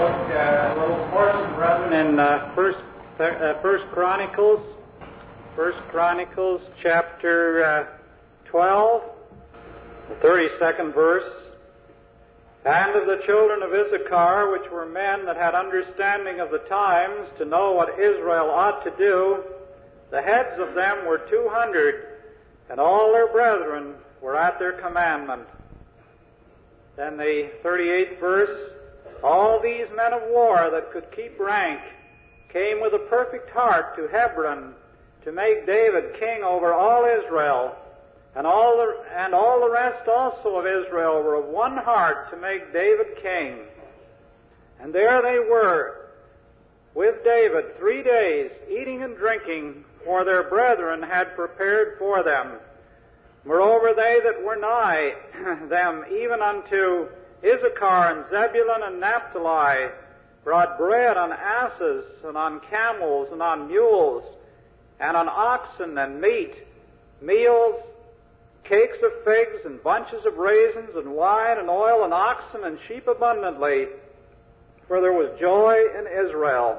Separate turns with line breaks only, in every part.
look at a little portion, brethren, in First Chronicles, chapter 12, the 32nd verse. And of the children of Issachar, which were men that had understanding of the times, to know what Israel ought to do, the heads of them were 200, and all their brethren were at their commandment. Then the 38th verse, all these men of war that could keep rank came with a perfect heart to Hebron to make David king over all Israel, and all the rest also of Israel were of one heart to make David king. And there they were with David 3 days, eating and drinking, for their brethren had prepared for them. Moreover, they that were nigh them, even unto Issachar and Zebulun and Naphtali, brought bread on asses, and on camels, and on mules, and on oxen, and meat, meals, cakes of figs, and bunches of raisins, and wine, and oil, and oxen, and sheep abundantly, for there was joy in Israel.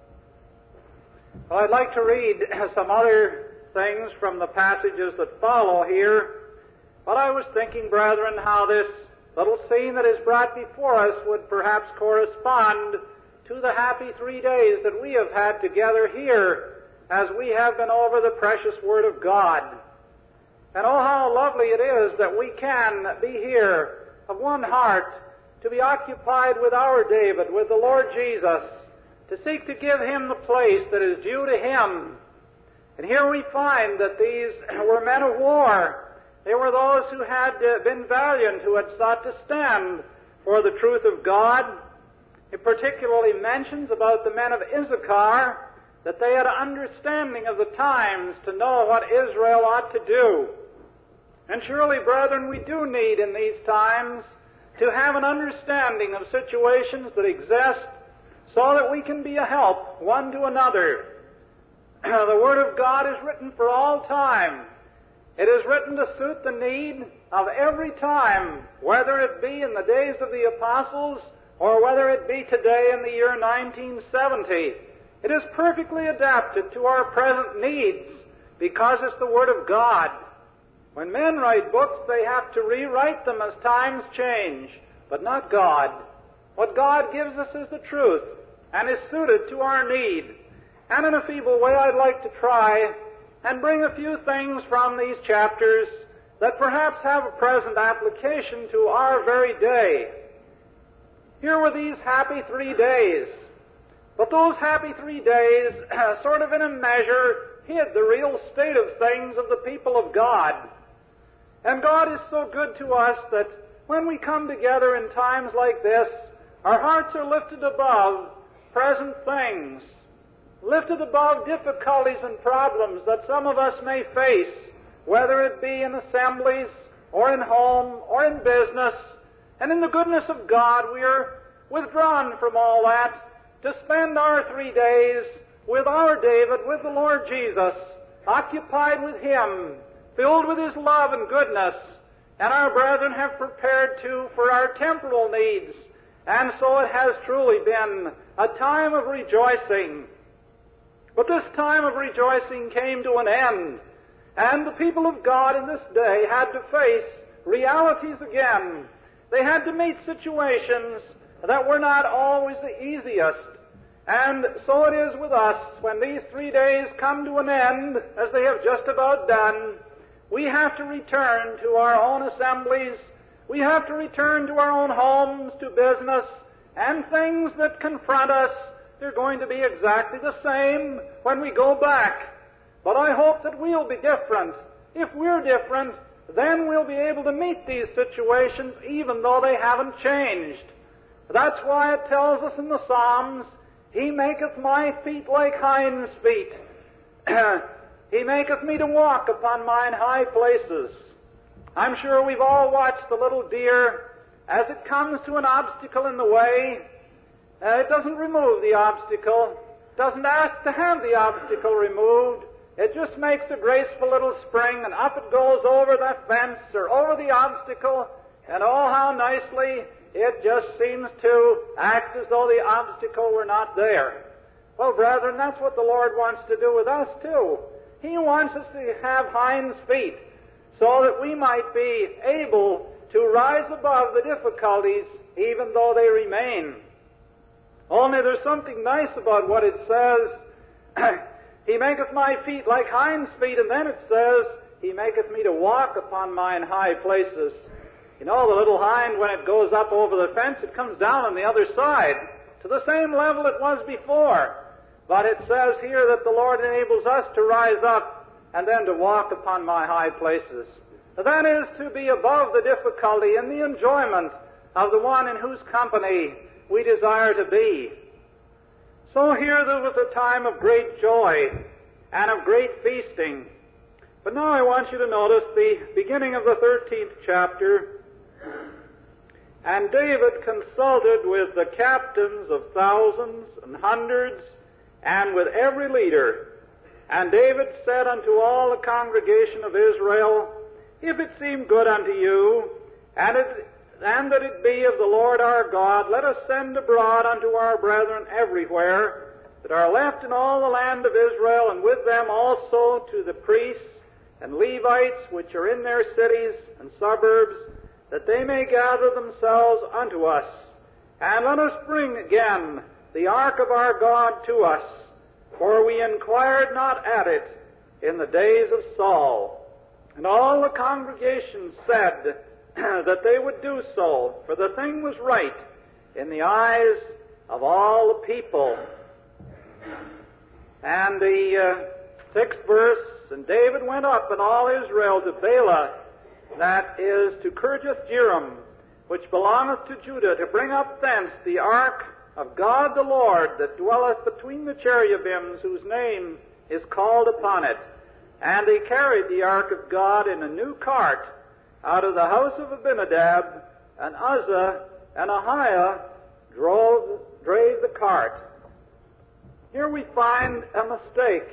Well, I'd like to read some other things from the passages that follow here, but I was thinking, brethren, how this little scene that is brought before us would perhaps correspond to the happy 3 days that we have had together here as we have been over the precious Word of God. And oh, how lovely it is that we can be here of one heart, to be occupied with our David, with the Lord Jesus, to seek to give Him the place that is due to Him. And here we find that these were men of war. They were those who had been valiant, who had sought to stand for the truth of God. It particularly mentions about the men of Issachar that they had understanding of the times to know what Israel ought to do. And surely, brethren, we do need in these times to have an understanding of situations that exist so that we can be a help one to another. The Word of God is written for all time. It is written to suit the need of every time, whether it be in the days of the apostles or whether it be today in the year 1970. It is perfectly adapted to our present needs because it's the Word of God. When men write books, they have to rewrite them as times change, but not God. What God gives us is the truth and is suited to our need. And in a feeble way, I'd like to try and bring a few things from these chapters that perhaps have a present application to our very day. Here were these happy 3 days. But those happy 3 days, sort of in a measure, hid the real state of things of the people of God. And God is so good to us that when we come together in times like this, our hearts are lifted above present things, lifted above difficulties and problems that some of us may face, whether it be in assemblies or in home or in business. And in the goodness of God, we are withdrawn from all that to spend our 3 days with our David, with the Lord Jesus, occupied with Him, filled with His love and goodness. And our brethren have prepared too for our temporal needs. And so it has truly been a time of rejoicing. But this time of rejoicing came to an end, and the people of God in this day had to face realities again. They had to meet situations that were not always the easiest. And so it is with us. When these 3 days come to an end, as they have just about done, we have to return to our own assemblies. We have to return to our own homes, to business, and things that confront us. They're going to be exactly the same when we go back. But I hope that we'll be different. If we're different, then we'll be able to meet these situations even though they haven't changed. That's why it tells us in the Psalms, He maketh my feet like hinds' feet. He maketh me to walk upon mine high places. I'm sure we've all watched the little deer as it comes to an obstacle in the way. It doesn't remove the obstacle, doesn't ask to have the obstacle removed. It just makes a graceful little spring, and up it goes over that fence or over the obstacle, and oh, how nicely it just seems to act as though the obstacle were not there. Well, brethren, that's what the Lord wants to do with us, too. He wants us to have hinds feet so that we might be able to rise above the difficulties even though they remain. Only there's something nice about what it says. He maketh my feet like hinds' feet, and then it says, He maketh me to walk upon mine high places. You know, the little hind, when it goes up over the fence, it comes down on the other side to the same level it was before. But it says here that the Lord enables us to rise up and then to walk upon my high places. That is to be above the difficulty and the enjoyment of the one in whose company we desire to be. So here there was a time of great joy and of great feasting. But now I want you to notice the beginning of the 13th chapter. And David consulted with the captains of thousands and hundreds, and with every leader. And David said unto all the congregation of Israel, If it seem good unto you, and that it be of the Lord our God, let us send abroad unto our brethren everywhere that are left in all the land of Israel, and with them also to the priests and Levites which are in their cities and suburbs, that they may gather themselves unto us. And let us bring again the ark of our God to us, for we inquired not at it in the days of Saul. And all the congregation said that they would do so, for the thing was right in the eyes of all the people. And the 6th verse, And David went up and all Israel to Baalah, that is to Kirjath-jearim, which belongeth to Judah, to bring up thence the ark of God the Lord, that dwelleth between the cherubims, whose name is called upon it. And they carried the ark of God in a new cart out of the house of Abinadab, and Uzzah and Ahiah drave the cart. Here we find a mistake.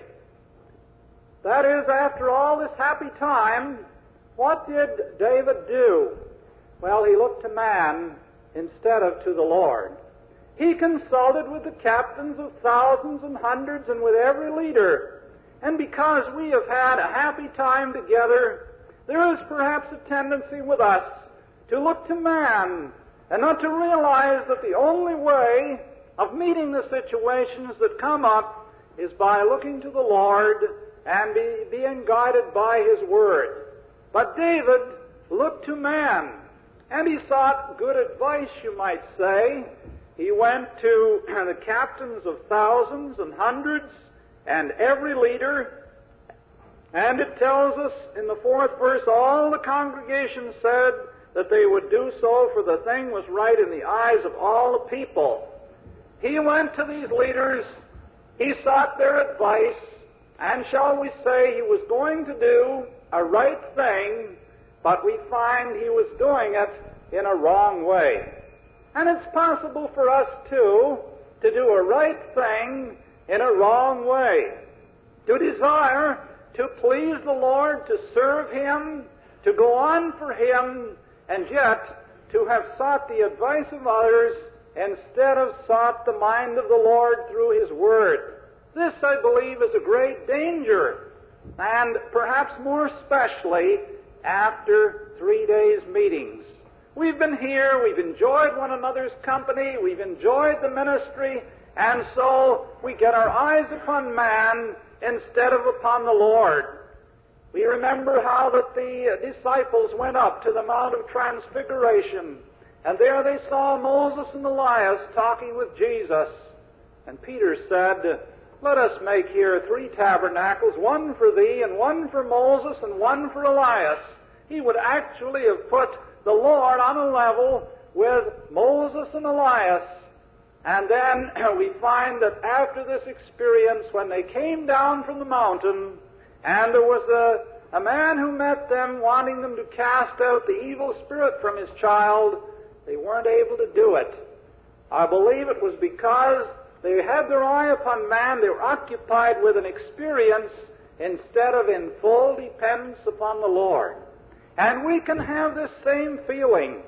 That is, after all this happy time, what did David do? Well, he looked to man instead of to the Lord. He consulted with the captains of thousands and hundreds and with every leader. And because we have had a happy time together, there is perhaps a tendency with us to look to man and not to realize that the only way of meeting the situations that come up is by looking to the Lord and being guided by His Word. But David looked to man, and he sought good advice, you might say. He went to the captains of thousands and hundreds and every leader, and it tells us in the 4th verse, all the congregation said that they would do so, for the thing was right in the eyes of all the people. He went to these leaders, he sought their advice, and shall we say he was going to do a right thing, but we find he was doing it in a wrong way. And it's possible for us, too, to do a right thing in a wrong way. To desire to please the Lord, to serve Him, to go on for Him, and yet to have sought the advice of others instead of sought the mind of the Lord through His Word. This, I believe, is a great danger, and perhaps more especially after 3 days' meetings. We've been here, we've enjoyed one another's company, we've enjoyed the ministry, and so we get our eyes upon man instead of upon the Lord. We remember how that the disciples went up to the Mount of Transfiguration, and there they saw Moses and Elias talking with Jesus. And Peter said, Let us make here 3 tabernacles, one for thee, and one for Moses, and one for Elias. He would actually have put the Lord on a level with Moses and Elias. And then we find that after this experience, when they came down from the mountain, and there was a man who met them wanting them to cast out the evil spirit from his child, they weren't able to do it. I believe it was because they had their eye upon man. They were occupied with an experience instead of in full dependence upon the Lord. And we can have this same feeling.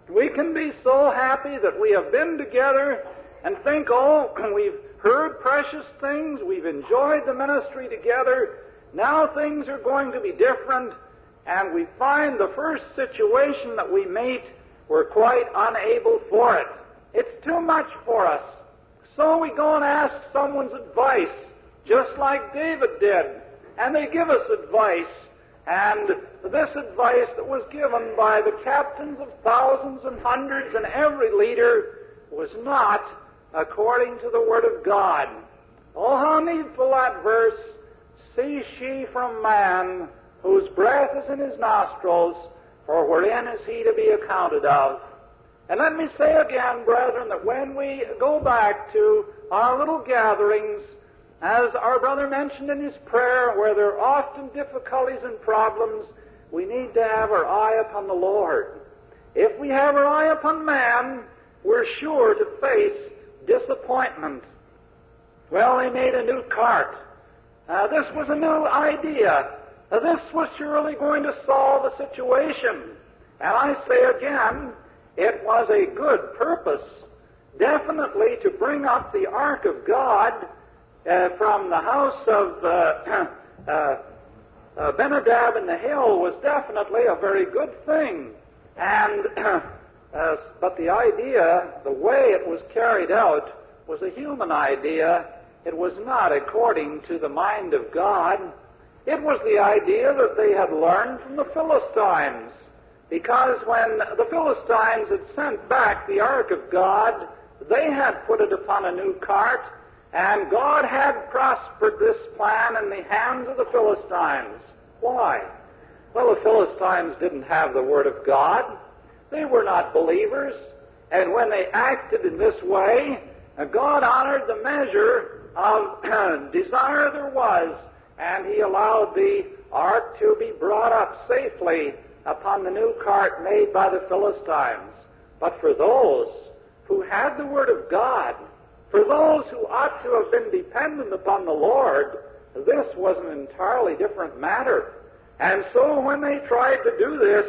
We can be so happy that we have been together and think, oh, we've heard precious things, we've enjoyed the ministry together, now things are going to be different, and we find the first situation that we meet, we're quite unable for it. It's too much for us. So we go and ask someone's advice, just like David did, and they give us advice. And this advice that was given by the captains of thousands and hundreds and every leader was not according to the Word of God. Oh, how needful that verse, cease ye from man, whose breath is in his nostrils, for wherein is he to be accounted of? And let me say again, brethren, that when we go back to our little gatherings, as our brother mentioned in his prayer, where there are often difficulties and problems, we need to have our eye upon the Lord. If we have our eye upon man, we're sure to face disappointment. Well, they made a new cart. This was a new idea. This was surely going to solve the situation. And I say again, it was a good purpose, definitely to bring up the ark of God from the house of Benadab in the hill was definitely a very good thing. And but the idea, the way it was carried out, was a human idea. It was not according to the mind of God. It was the idea that they had learned from the Philistines. Because when the Philistines had sent back the ark of God, they had put it upon a new cart, and God had prospered this plan in the hands of the Philistines. Why? Well, the Philistines didn't have the Word of God. They were not believers. And when they acted in this way, God honored the measure of desire there was, and He allowed the ark to be brought up safely upon the new cart made by the Philistines. But for those who had the Word of God, for those who ought to have been dependent upon the Lord, this was an entirely different matter. And so when they tried to do this,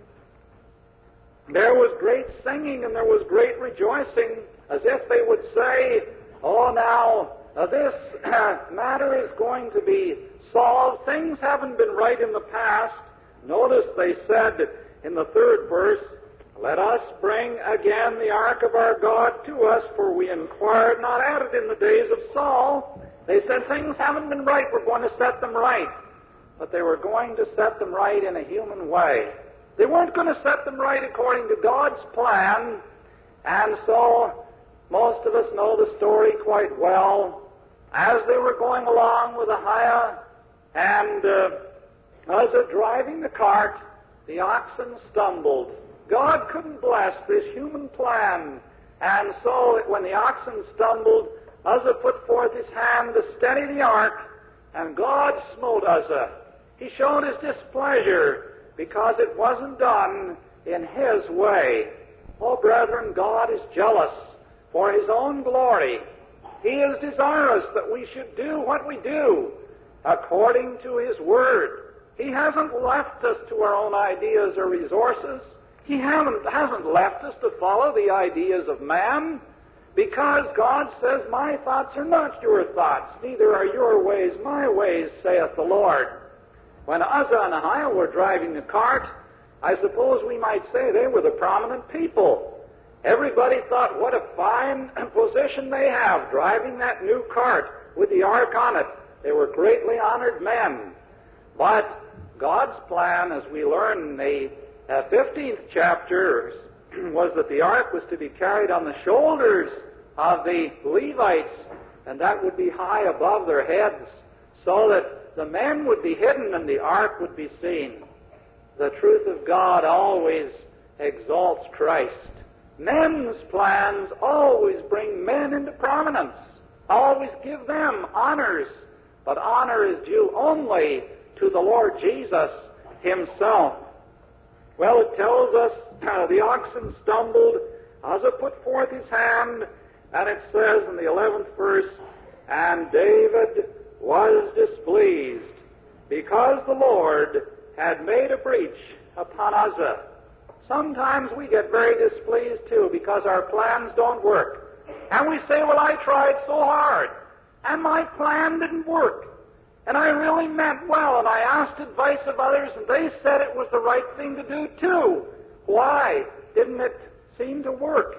there was great singing and there was great rejoicing, as if they would say, oh, now, this matter is going to be solved. Things haven't been right in the past. Notice they said in the 3rd verse, let us bring again the ark of our God to us, for we inquired not at it in the days of Saul. They said, things haven't been right, we're going to set them right. But they were going to set them right in a human way. They weren't going to set them right according to God's plan. And so, most of us know the story quite well. As they were going along with Ahiah and Uzzah driving the cart, the oxen stumbled. God couldn't bless this human plan. And so when the oxen stumbled, Uzzah put forth his hand to steady the ark, and God smote Uzzah. He showed his displeasure because it wasn't done in his way. Oh, brethren, God is jealous for His own glory. He is desirous that we should do what we do according to His Word. He hasn't left us to our own ideas or resources. He hasn't left us to follow the ideas of man, because God says, my thoughts are not your thoughts, neither are your ways my ways, saith the Lord. When Uzzah and Ahiah were driving the cart, I suppose we might say they were the prominent people. Everybody thought, what a fine position they have, driving that new cart with the ark on it. They were greatly honored men. But God's plan, as we learn in the 15th chapter, was that the ark was to be carried on the shoulders of the Levites, and that would be high above their heads, so that the men would be hidden and the ark would be seen. The truth of God always exalts Christ. Men's plans always bring men into prominence, always give them honors, but honor is due only to the Lord Jesus Himself. Well, it tells us the oxen stumbled, Uzzah put forth his hand, and it says in the 11th verse, and David was displeased, because the Lord had made a breach upon Uzzah.
Sometimes we get very displeased too because our plans don't work. And we say, well, I tried so hard, and my plan didn't work. And I really meant well, and I asked advice of others, and they said it was the right thing to do too. Why didn't it seem to work?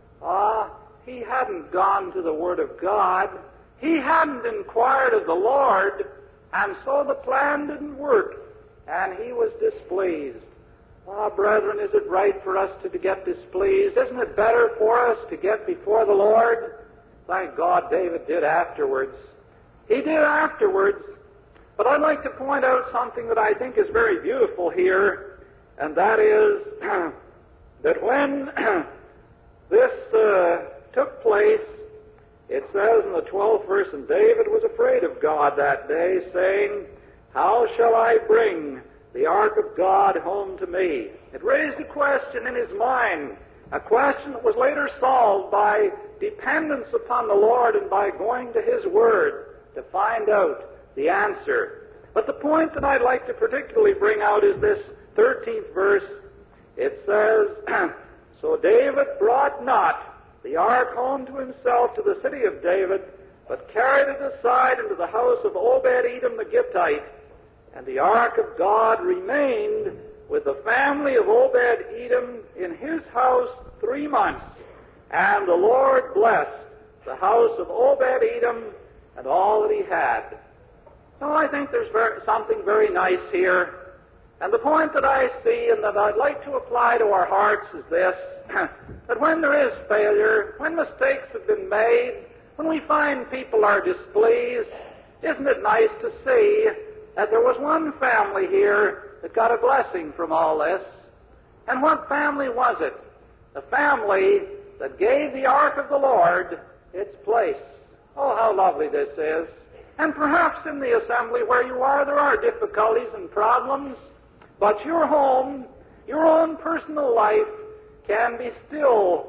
He hadn't gone to the Word of God. He hadn't inquired of the Lord, and so the plan didn't work, and he was displeased. Brethren, is it right for us to get displeased? Isn't it better for us to get before the Lord? Thank God David did afterwards. He did afterwards. But I'd like to point out something that I think is very beautiful here, and that is that when this took place, it says in the 12th verse, and David was afraid of God that day, saying, how shall I bring the ark of God home to me? It raised a question in his mind, a question that was later solved by dependence upon the Lord and by going to His Word to find out the answer. But the point that I'd like to particularly bring out is this 13th verse. It says, so David brought not the ark home to himself to the city of David, but carried it aside into the house of Obed-Edom the Gittite. And the ark of God remained with the family of Obed-Edom in his house 3 months. And the Lord blessed the house of Obed-Edom and all that he had. Now, I think there's something very nice here. And the point that I see and that I'd like to apply to our hearts is this, that when there is failure, when mistakes have been made, when we find people are displeased, isn't it nice to see that there was one family here that got a blessing from all this? And what family was it? The family that gave the ark of the Lord its place. Oh, how lovely this is. And perhaps in the assembly where you are, there are difficulties and problems, but your home, your own personal life, can be still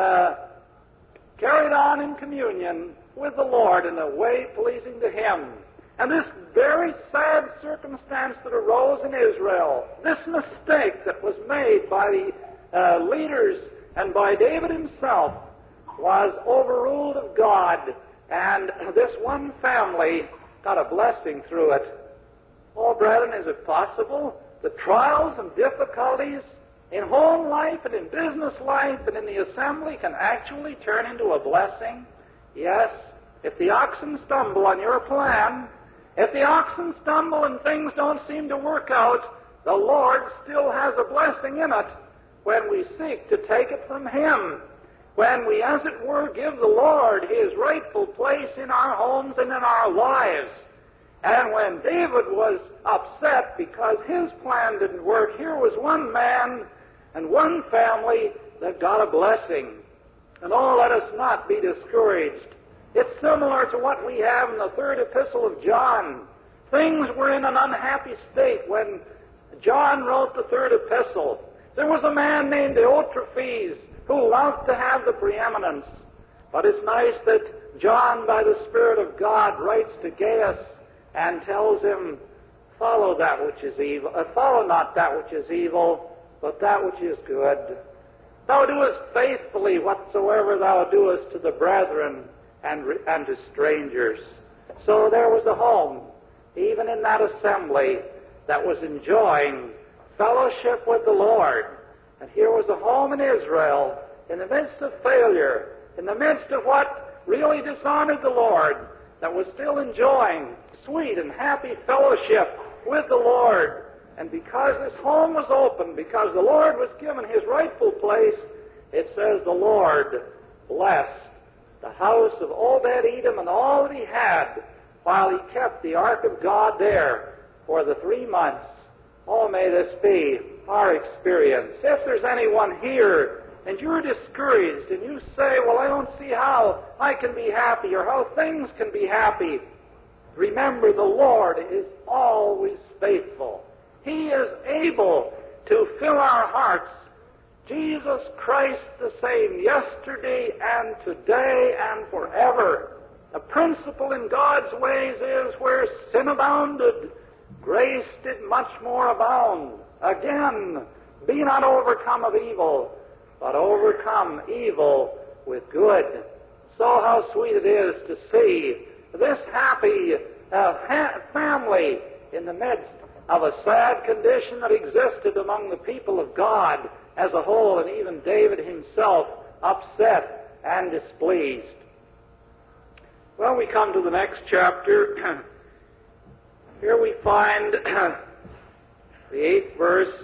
carried on in communion with the Lord in a way pleasing to Him. And this very sad circumstance that arose in Israel, this mistake that was made by the leaders and by David himself, was overruled of God, and this one family got a blessing through it. Oh, brethren, is it possible that trials and difficulties in home life and in business life and in the assembly can actually turn into a blessing? Yes, if the oxen stumble on your plan, if the oxen stumble and things don't seem to work out, the Lord still has a blessing in it when we seek to take it from Him, when we, as it were, give the Lord His rightful place in our homes and in our lives. And when David was upset because his plan didn't work, here was one man and one family that got a blessing. And oh, let us not be discouraged. It's similar to what we have in the 3rd epistle of John. Things were in an unhappy state when John wrote the 3rd epistle. There was a man named Diotrephes who loved to have the preeminence. But it's nice that John, by the Spirit of God, writes to Gaius and tells him, follow that which is evil. Follow not that which is evil, but that which is good. Thou doest faithfully whatsoever thou doest to the brethren and to strangers. So there was a home, even in that assembly, that was enjoying fellowship with the Lord. And here was a home in Israel, in the midst of failure, in the midst of what really dishonored the Lord, that was still enjoying sweet and happy fellowship with the Lord. And because this home was open, because the Lord was given His rightful place, it says the Lord blessed the house of Obed-Edom and all that he had, while he kept the ark of God there for the 3 months. Oh, may this be our experience. If there's anyone here and you're discouraged and you say, well, I don't see how I can be happy or how things can be happy, remember the Lord is always faithful. He is able to fill our hearts. Jesus Christ the same yesterday and today and forever. The principle in God's ways is where sin abounded, grace did much more abound. Again, Be not overcome of evil, but overcome evil with good. So how sweet it is to see this happy family in the midst of a sad condition that existed among the people of God as a whole, and even David himself upset and displeased. Well, we come to the next chapter. Here we find the 8th verse.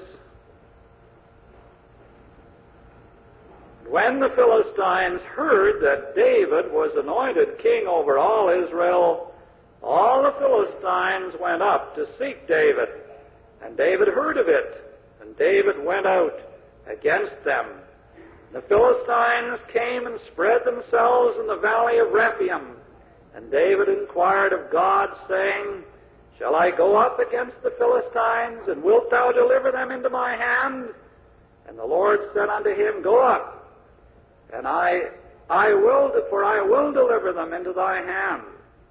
When the Philistines heard that David was anointed king over all Israel, all the Philistines went up to seek David. And David heard of it, and David went out against them. The Philistines came and spread themselves in the valley of Rephaim. And David inquired of God, saying, Shall I go up against the Philistines, and wilt thou deliver them into my hand? And the Lord said unto him, Go up, and I will deliver them into thy hand.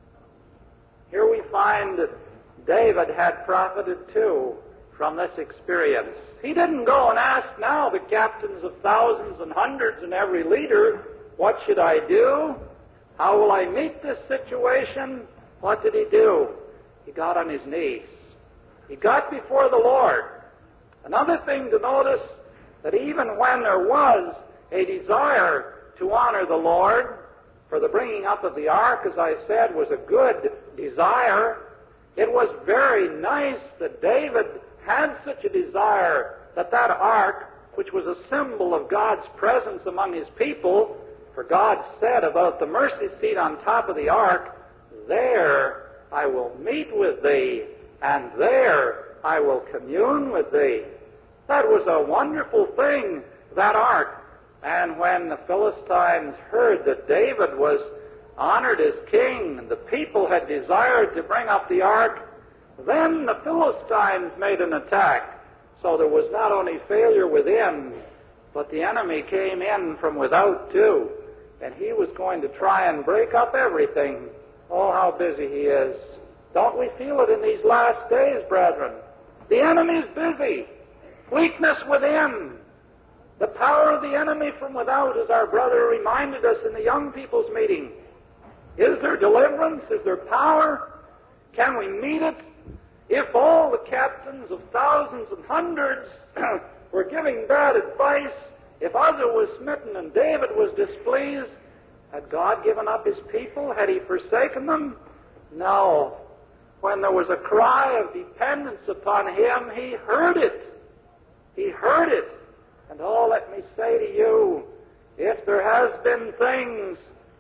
Here we find that David had profited too from this experience. He didn't go and ask now the captains of thousands and hundreds and every leader, what should I do? How will I meet this situation? What did he do? He got on his knees. He got before the Lord. Another thing to notice, that even when there was a desire to honor the Lord, for the bringing up of the ark, as I said, was a good desire, it was very nice that David had such a desire that that ark, which was a symbol of God's presence among his people, for God said about the mercy seat on top of the ark, There I will meet with thee, and there I will commune with thee. That was a wonderful thing, that ark. And when the Philistines heard that David was honored as king, and the people had desired to bring up the ark, then the Philistines made an attack. So there was not only failure within, but the enemy came in from without too. And he was going to try and break up everything. Oh, how busy he is. Don't we feel it in these last days, brethren? The enemy's busy. Weakness within. The power of the enemy from without, as our brother reminded us in the young people's meeting. Is there deliverance? Is there power? Can we meet it? If all the captains of thousands and hundreds were giving bad advice, if Uzzah was smitten and David was displeased, had God given up his people? Had he forsaken them? No. When there was a cry of dependence upon him, he heard it. He heard it. And oh, let me say to you, if there has been things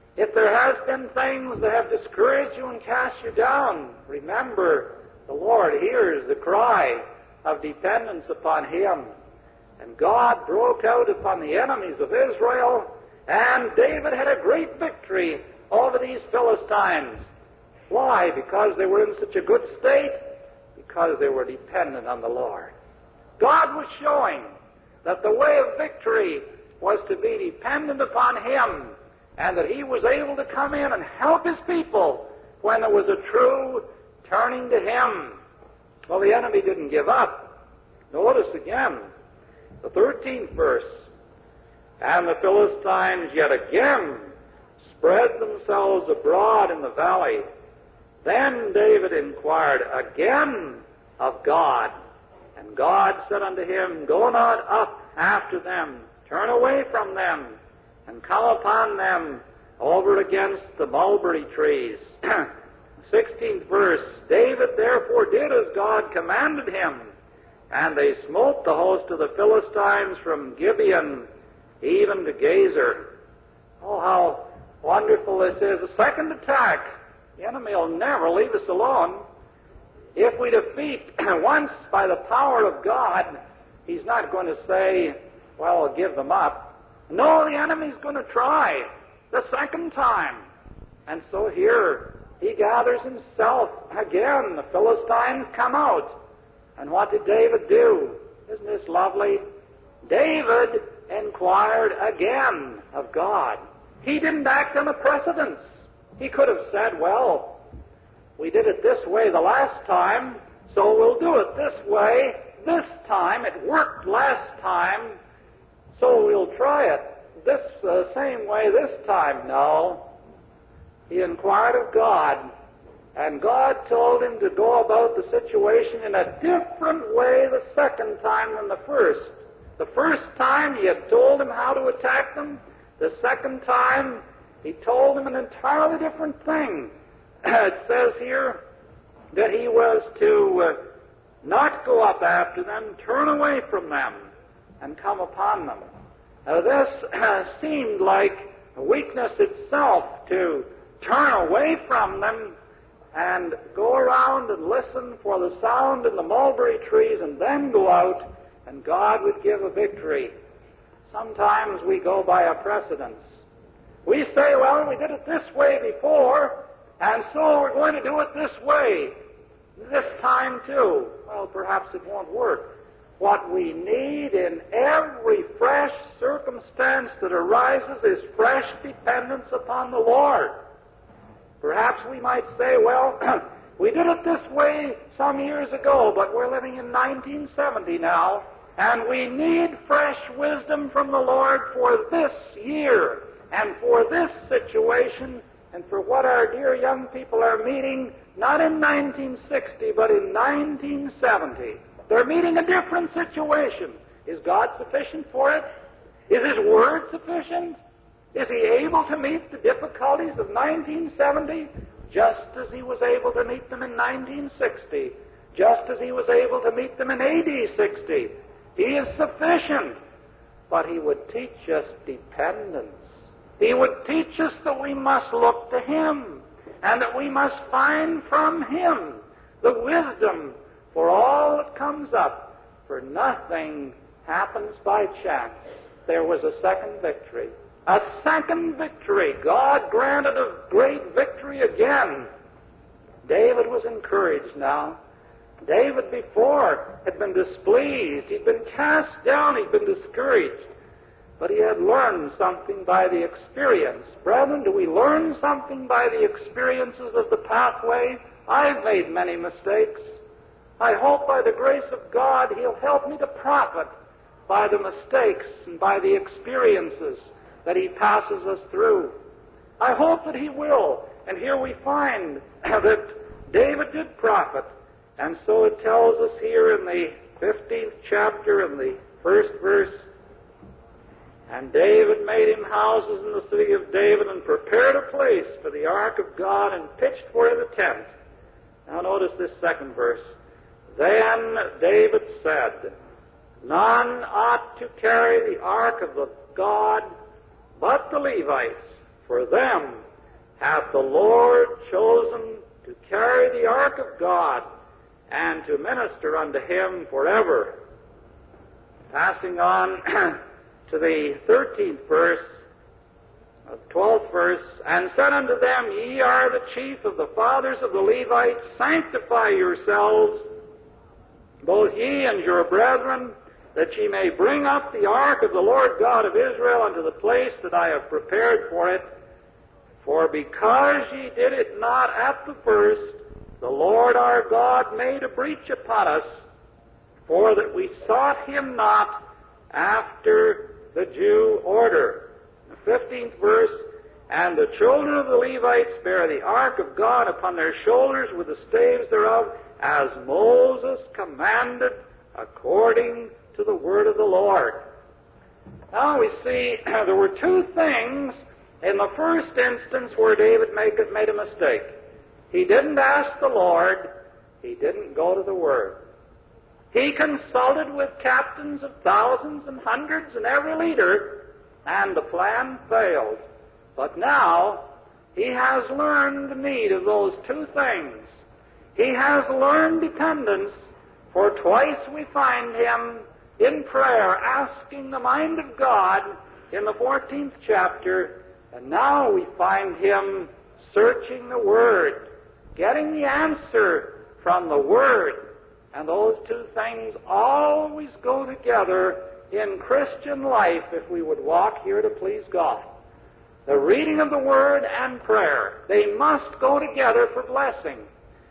that have discouraged you and cast you down, remember, the Lord hears the cry of dependence upon him. And God broke out upon the enemies of Israel, and David had a great victory over these Philistines. Why? Because they were in such a good state? Because they were dependent on the Lord. God was showing that the way of victory was to be dependent upon him, and that he was able to come in and help his people when there was a true turning to him. Well, the enemy didn't give up. Notice again, the 13th verse. And the Philistines yet again spread themselves abroad in the valley. Then David inquired again of God. And God said unto him, Go not up after them, turn away from them, and come upon them over against the mulberry trees. 16th verse, David therefore did as God commanded him, and they smote the host of the Philistines from Gibeon even to Gazer. Oh, how wonderful this is. A second attack. The enemy will never leave us alone. If we defeat once by the power of God, he's not going to say, well, I'll give them up. No, the enemy's going to try the second time. And so here, he gathers himself again. The Philistines come out. And what did David do? Isn't this lovely? David inquired again of God. He didn't act on a precedence. He could have said, well, we did it this way the last time, so we'll do it this way this time. It worked last time, so we'll try it this same way this time. No. He inquired of God, and God told him to go about the situation in a different way the second time than the first. The first time he had told him how to attack them. The second time he told him an entirely different thing. It says here that he was to not go up after them, turn away from them, and come upon them. This seemed like a weakness itself, to turn away from them and go around and listen for the sound in the mulberry trees and then go out, and God would give a victory. Sometimes we go by a precedence. We say, well, we did it this way before, and so we're going to do it this way this time too. Well, perhaps it won't work. What we need in every fresh circumstance that arises is fresh dependence upon the Lord. Perhaps we might say, well, we did it this way some years ago, but we're living in 1970 now, and we need fresh wisdom from the Lord for this year and for this situation and for what our dear young people are meeting, not in 1960, but in 1970. They're meeting a different situation. Is God sufficient for it? Is His Word sufficient? Is He able to meet the difficulties of 1970 just as He was able to meet them in 1960, just as He was able to meet them in AD 60? He is sufficient, but He would teach us dependence. He would teach us that we must look to Him and that we must find from Him the wisdom for all that comes up, for nothing happens by chance. There was a second victory. A second victory. God granted a great victory again. David was encouraged now. David before had been displeased. He'd been cast down. He'd been discouraged. But he had learned something by the experience. Brethren, do we learn something by the experiences of the pathway? I've made many mistakes. I hope by the grace of God He'll help me to profit by the mistakes and by the experiences that He passes us through. I hope that He will. And here we find that David did profit. And so it tells us here in the 15th chapter, in the first verse, and David made him houses in the city of David and prepared a place for the ark of God and pitched for it a tent. Now notice this second verse. Then David said, none ought to carry the ark of the God but the Levites. For them hath the Lord chosen to carry the ark of God and to minister unto Him forever. Passing on to the 13th verse, 12th verse, and said unto them, ye are the chief of the fathers of the Levites, sanctify yourselves, both ye and your brethren, that ye may bring up the ark of the Lord God of Israel unto the place that I have prepared for it. For because ye did it not at the first, the Lord our God made a breach upon us, for that we sought Him not after the due order. The 15th verse, and the children of the Levites bear the ark of God upon their shoulders with the staves thereof, as Moses commanded, according to the word of the Lord. Now we see there were two things in the first instance where David made a mistake. He didn't ask the Lord. He didn't go to the Word. He consulted with captains of thousands and hundreds and every leader, and the plan failed. But now he has learned the need of those two things. He has learned dependence, for twice we find him in prayer asking the mind of God in the 14th chapter, and now we find him searching the Word, getting the answer from the Word. And those two things always go together in Christian life if we would walk here to please God. The reading of the Word and prayer, they must go together for blessing.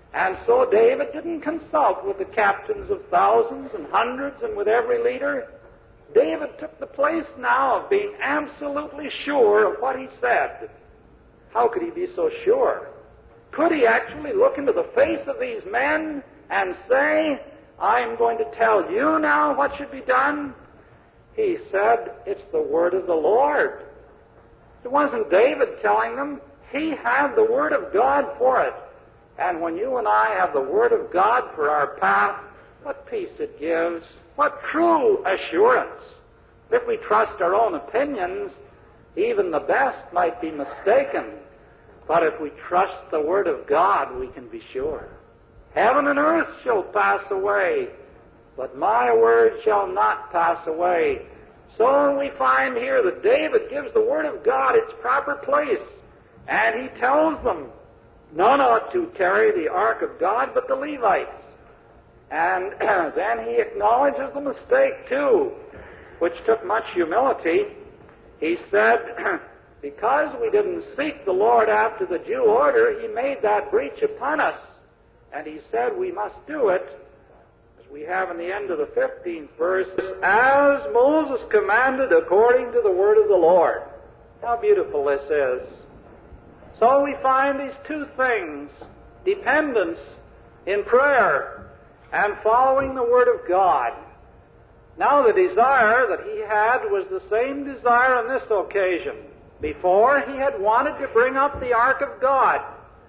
And so David didn't consult with the captains of thousands and hundreds and with every leader. David took the place now of being absolutely sure of what he said. How could he be so sure? Could he actually look into the face of these men and say, I'm going to tell you now what should be done? He said, it's the word of the Lord. It wasn't David telling them. He had the word of God for it. And when you and I have the word of God for our path, what peace it gives, what true assurance. If we trust our own opinions, even the best might be mistaken. But if we trust the word of God, we can be sure. Heaven and earth shall pass away, but my word shall not pass away. So we find here that David gives the word of God its proper place. And he tells them, none ought to carry the ark of God but the Levites. And then he acknowledges the mistake too, which took much humility. He said, because we didn't seek the Lord after the due order, he made that breach upon us. And he said we must do it, as we have in the end of the 15th verse, as Moses commanded according to the word of the Lord. How beautiful this is. So we find these two things, dependence in prayer and following the word of God. Now the desire that he had was the same desire on this occasion. Before, he had wanted to bring up the ark of God.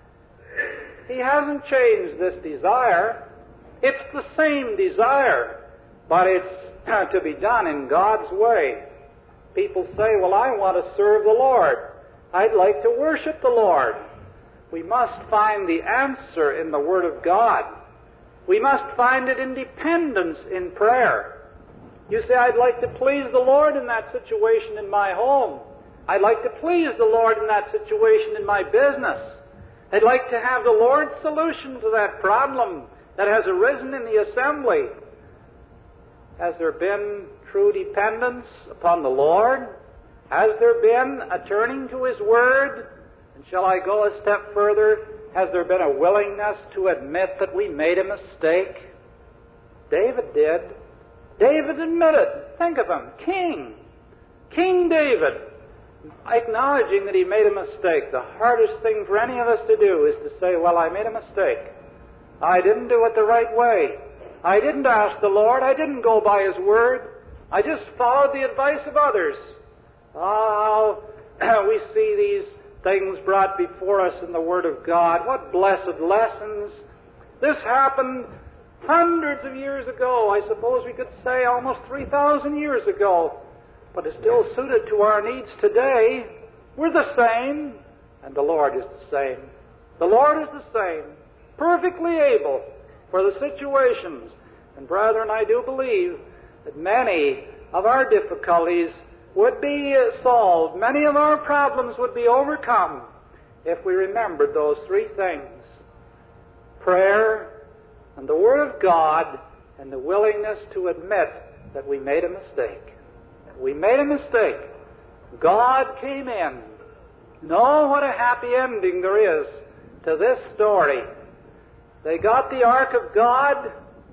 He hasn't changed this desire. It's the same desire, but it's to be done in God's way. People say, well, I want to serve the Lord. I'd like to worship the Lord. We must find the answer in the Word of God. We must find it in dependence in prayer. You say, I'd like to please the Lord in that situation in my home. I'd like to please the Lord in that situation in my business. I'd like to have the Lord's solution to that problem that has arisen in the assembly. Has there been true dependence upon the Lord? Has there been a turning to His Word? And shall I go a step further? Has there been a willingness to admit that we made a mistake? David did. David admitted. Think of him. King David, acknowledging that he made a mistake. The hardest thing for any of us to do is to say, well, I made a mistake. I didn't do it the right way. I didn't ask the Lord. I didn't go by His Word. I just followed the advice of others. Oh, we see these things brought before us in the Word of God. What blessed lessons. This happened hundreds of years ago. I suppose we could say almost 3,000 years ago. But it's still suited to our needs today. We're the same, and the Lord is the same. The Lord is the same, perfectly able for the situations. And brethren, I do believe that many of our difficulties would be solved. Many of our problems would be overcome if we remembered those three things: prayer and the Word of God and the willingness to admit that we made a mistake. We made a mistake. God came in. Know what a happy ending there is to this story. They got the ark of God,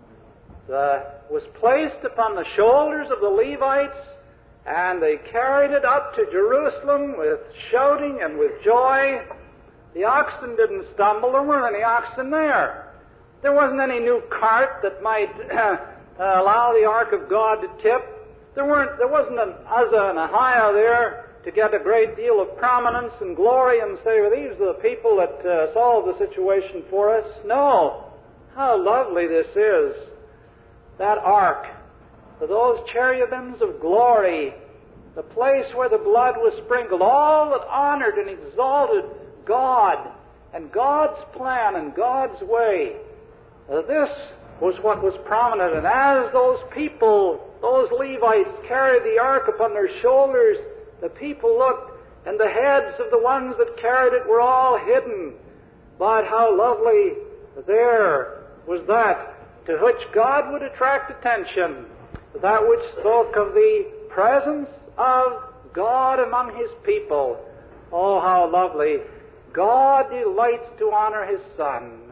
was placed upon the shoulders of the Levites, and they carried it up to Jerusalem with shouting and with joy. The oxen didn't stumble. There weren't any oxen there. There wasn't any new cart that might allow the ark of God to tip. There wasn't an Uzzah and Ahiah there to get a great deal of prominence and glory and say, well, these are the people that solved the situation for us. No. How lovely this is. That ark, those cherubims of glory, the place where the blood was sprinkled, all that honored and exalted God and God's plan and God's way. This was what was prominent. And as those people, those Levites, carried the ark upon their shoulders, the people looked, and the heads of the ones that carried it were all hidden. But how lovely there was that to which God would attract attention, that which spoke of the presence of God among His people. Oh, how lovely. God delights to honor His Son.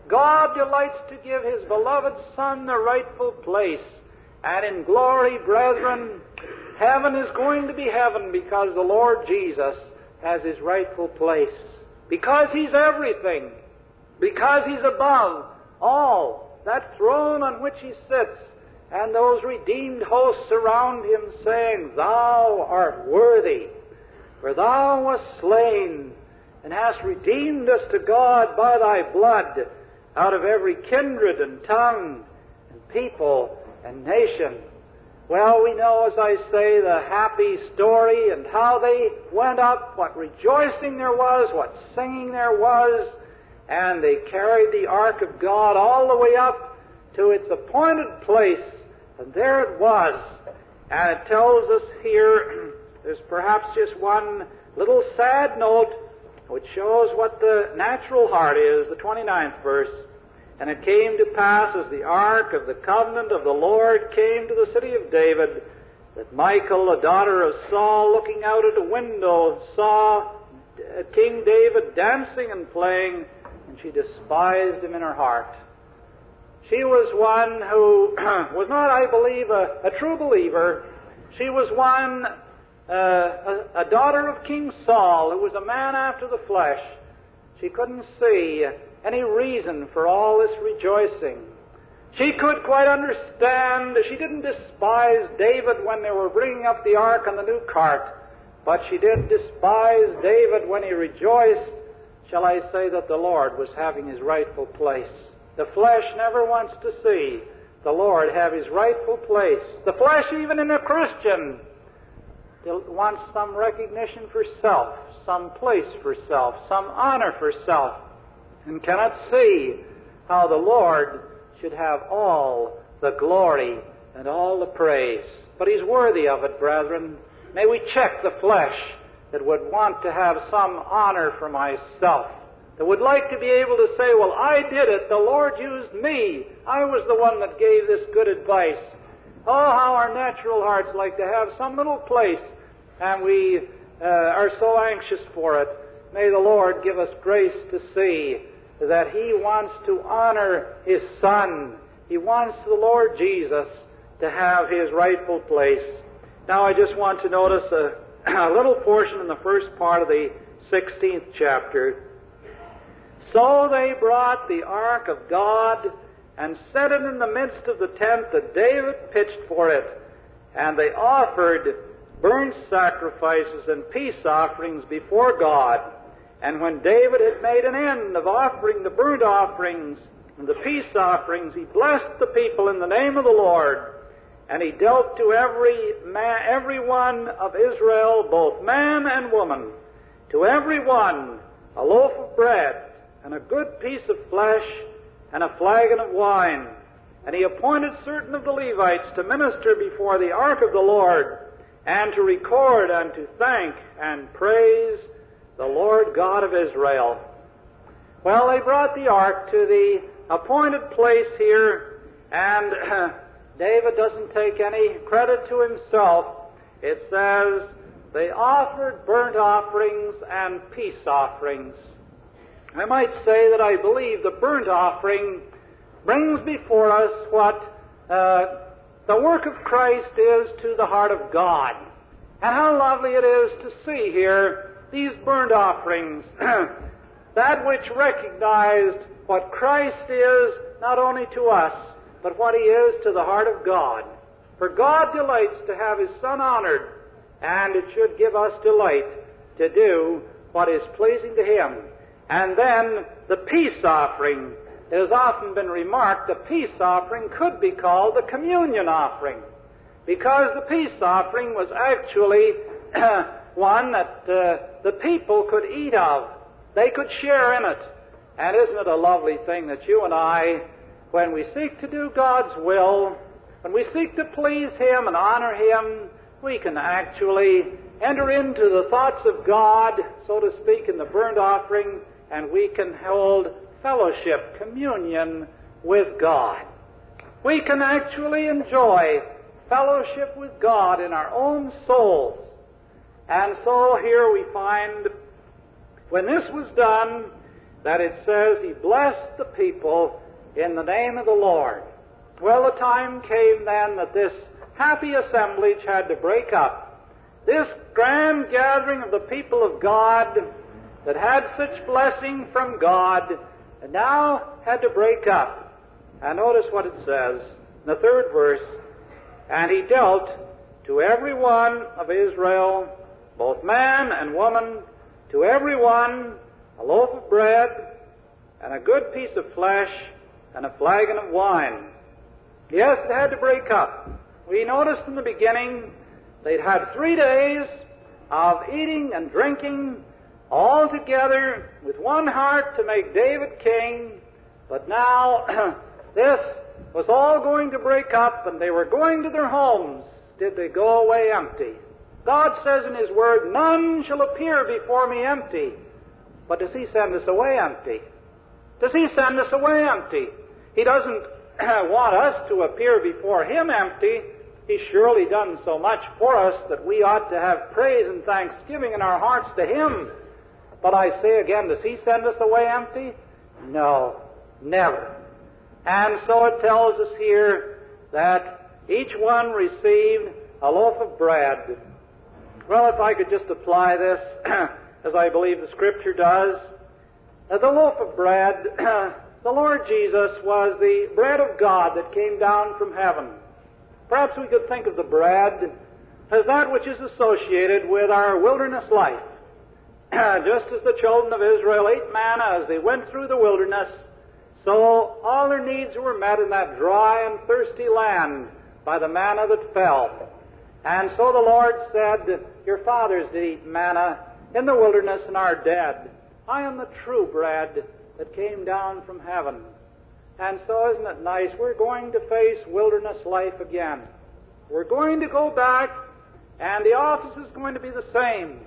God delights to give His beloved Son the rightful place. And in glory, brethren, heaven is going to be heaven because the Lord Jesus has His rightful place. Because He's everything. Because He's above all. That throne on which He sits, and those redeemed hosts around Him saying, Thou art worthy, for Thou wast slain, and hast redeemed us to God by Thy blood, out of every kindred and tongue and people and nation. Well, we know, as I say, the happy story and how they went up, what rejoicing there was, what singing there was, and they carried the ark of God all the way up to its appointed place, and there it was. And it tells us here, there's perhaps just one little sad note which shows what the natural heart is, the 29th verse. And it came to pass, as the ark of the covenant of the Lord came to the city of David, that Michal, the daughter of Saul, looking out at a window, saw King David dancing and playing, and she despised him in her heart. She was one who was not, I believe, a true believer. She was one, a daughter of King Saul, who was a man after the flesh. She couldn't see any reason for all this rejoicing. She could quite understand. She didn't despise David when they were bringing up the ark on the new cart, but she did despise David when he rejoiced, shall I say, that the Lord was having His rightful place. The flesh never wants to see the Lord have His rightful place. The flesh, even in a Christian, wants some recognition for self, some place for self, some honor for self, and cannot see how the Lord should have all the glory and all the praise. But He's worthy of it, brethren. May we check the flesh that would want to have some honor for myself, that would like to be able to say, well, I did it, the Lord used me, I was the one that gave this good advice. Oh, how our natural hearts like to have some little place, and we are so anxious for it. May the Lord give us grace to see that He wants to honor His Son. He wants the Lord Jesus to have His rightful place. Now I just want to notice a little portion in the first part of the 16th chapter. So they brought the ark of God and set it in the midst of the tent that David pitched for it, and they offered burnt sacrifices and peace offerings before God. And when David had made an end of offering the burnt offerings and the peace offerings, he blessed the people in the name of the Lord. And he dealt to every one of Israel, both man and woman, to every one a loaf of bread and a good piece of flesh and a flagon of wine. And he appointed certain of the Levites to minister before the ark of the Lord, and to record and to thank and praise the Lord God of Israel. Well, they brought the ark to the appointed place here, and David doesn't take any credit to himself. It says they offered burnt offerings and peace offerings. I might say that I believe the burnt offering brings before us what the work of Christ is to the heart of God. And how lovely it is to see here these burnt offerings, that which recognized what Christ is not only to us, but what He is to the heart of God. For God delights to have His Son honored, and it should give us delight to do what is pleasing to Him. And then the peace offering. It has often been remarked the peace offering could be called the communion offering, because the peace offering was actually one that the people could eat of. They could share in it. And isn't it a lovely thing that you and I, when we seek to do God's will, when we seek to please Him and honor Him, we can actually enter into the thoughts of God, so to speak, in the burnt offering, and we can hold fellowship, communion with God. We can actually enjoy fellowship with God in our own souls. And so here we find, when this was done,
that it says he blessed the people in the name of the Lord. Well, the time came then that this happy assemblage had to break up. This grand gathering of the people of God that had such blessing from God and now had to break up. And notice what it says in the 3rd verse. And he dealt to every one of Israel, both man and woman, to every one a loaf of bread and a good piece of flesh and a flagon of wine. Yes, it had to break up. We noticed in the beginning they'd had 3 days of eating and drinking all together with one heart to make David king, but now this was all going to break up and they were going to their homes. Did they go away empty? God says in His Word, none shall appear before me empty. But does He send us away empty? Does He send us away empty? He doesn't want us to appear before Him empty. He's surely done so much for us that we ought to have praise and thanksgiving in our hearts to Him. But I say again, does He send us away empty? No, never. And so it tells us here that each one received a loaf of bread. Well, if I could just apply this, as I believe the Scripture does, the loaf of bread, the Lord Jesus was the bread of God that came down from heaven. Perhaps we could think of the bread as that which is associated with our wilderness life. Just as the children of Israel ate manna as they went through the wilderness, so all their needs were met in that dry and thirsty land by the manna that fell. And so the Lord said, your fathers did eat manna in the wilderness and are dead. I am the true bread that came down from heaven. And so isn't it nice? We're going to face wilderness life again. We're going to go back, and the office is going to be the same.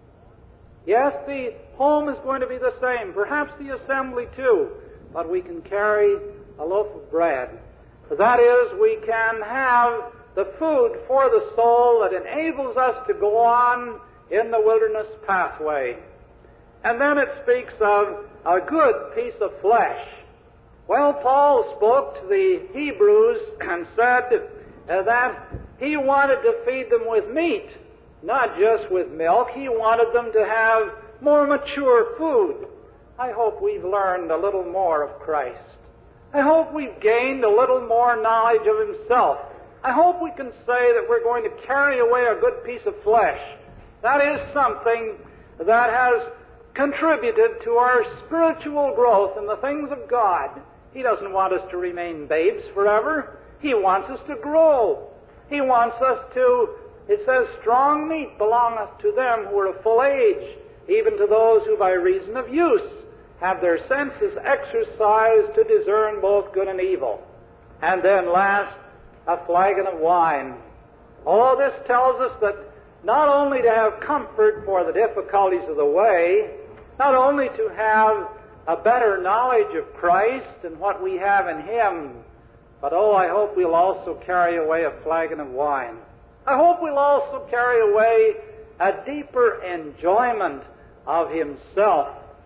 Yes, the home is going to be the same, perhaps the assembly too, but we can carry a loaf of bread. That is, we can have the food for the soul that enables us to go on in the wilderness pathway. And then it speaks of a good piece of flesh. Well, Paul spoke to the Hebrews and said that he wanted to feed them with meat, not just with milk. He wanted them to have more mature food. I hope we've learned a little more of Christ. I hope we've gained a little more knowledge of Himself. I hope we can say that we're going to carry away a good piece of flesh. That is something that has contributed to our spiritual growth in the things of God. He doesn't want us to remain babes forever. He wants us to grow. He wants us to, it says, strong meat belongeth to them who are of full age, even to those who by reason of use have their senses exercised to discern both good and evil. And then last, a flagon of wine. All this tells us that not only to have comfort for the difficulties of the way, not only to have a better knowledge of Christ and what we have in Him, but I hope we'll also carry away a flagon of wine. I hope we'll also carry away a deeper enjoyment of Himself.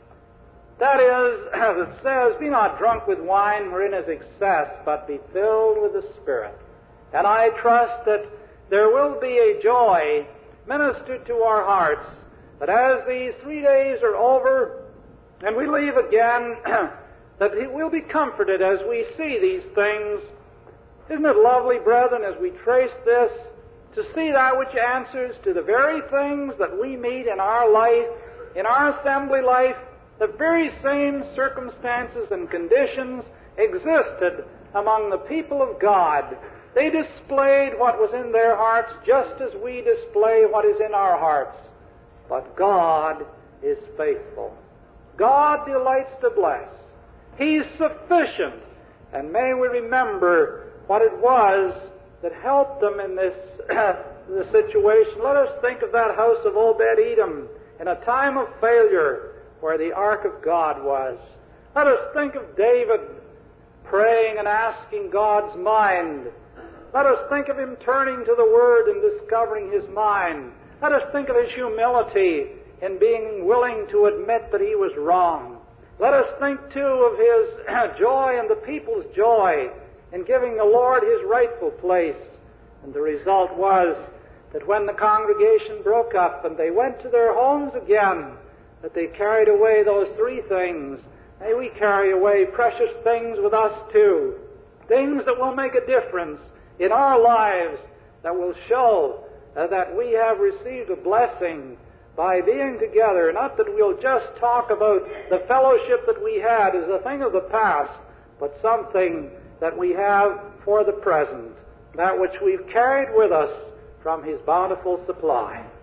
That is, as it says, be not drunk with wine wherein is excess, but be filled with the Spirit. And I trust that there will be a joy ministered to our hearts, that as these 3 days are over and we leave again, that we'll be comforted as we see these things. Isn't it lovely, brethren, as we trace this, to see that which answers to the very things that we meet in our life, in our assembly life, the very same circumstances and conditions existed among the people of God. They displayed what was in their hearts just as we display what is in our hearts. But God is faithful. God delights to bless. He's sufficient. And may we remember what it was that helped them in this the situation. Let us think of that house of Obed-Edom in a time of failure where the ark of God was. Let us think of David praying and asking God's mind. Let us think of him turning to the Word and discovering his mind. Let us think of his humility in being willing to admit that he was wrong.
Let us think, too, of his joy and the people's joy in giving the Lord his rightful place. And the result was that when the congregation broke up and they went to their homes again, that they carried away those three things. May we carry away precious things with us, too. Things that will make a difference in our lives, that will show that we have received a blessing by being together. Not that we'll just talk about the fellowship that we had as a thing of the past, but something that we have for the present, that which we've carried with us from his bountiful supply.